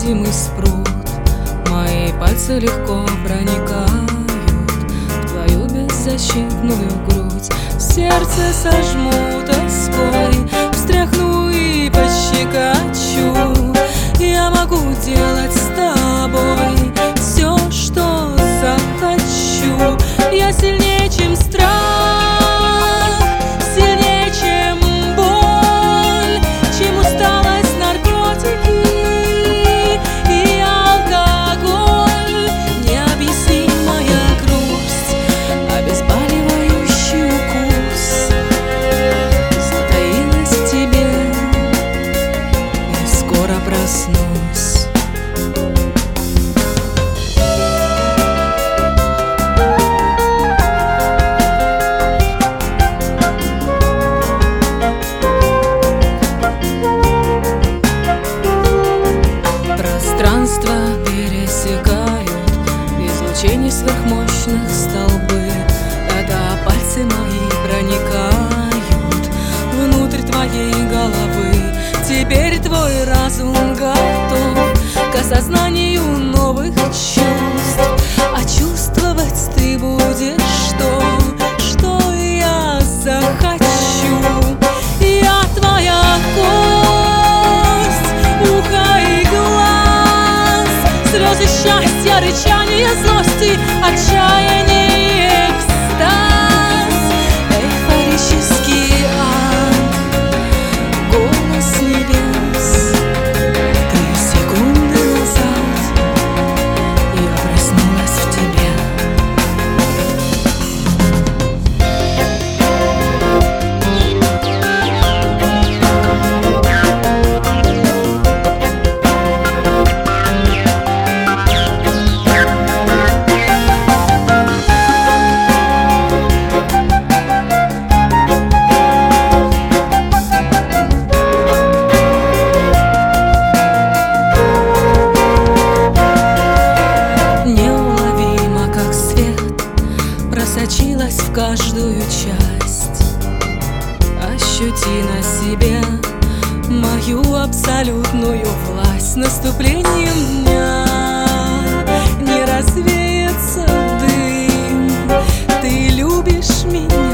невидимый спрут. Мои пальцы легко проникают в твою беззащитную грудь. Сердце сожму тоской, встряхну и пощекочу. Я могу делать с тобой все, что захочу. Я сильнее, чем страх, сильнее, чем боль, чем усталость, наркотики и алкоголь. Необъяснимая грусть, обезболивающий укус затаилась в тебе, и скоро проснусь. Пространство пересекают излучений сверхмощных столбы. Это пальцы мои проникают внутрь твоей головы. Теперь твой разум готов к осознанию новых чувств. А чувствовать ты будешь то, что я захочу. Я твоя кость, ухо и глаз, слезы счастья, рычание злости, отчаяние, экстаз, эйфорический ад, голос небес. 3 секунды назад я проснулась в тебе. Просочилась в каждую часть. Ощути на себе мою абсолютную власть. С наступлением дня не развеется дым. Ты любишь меня.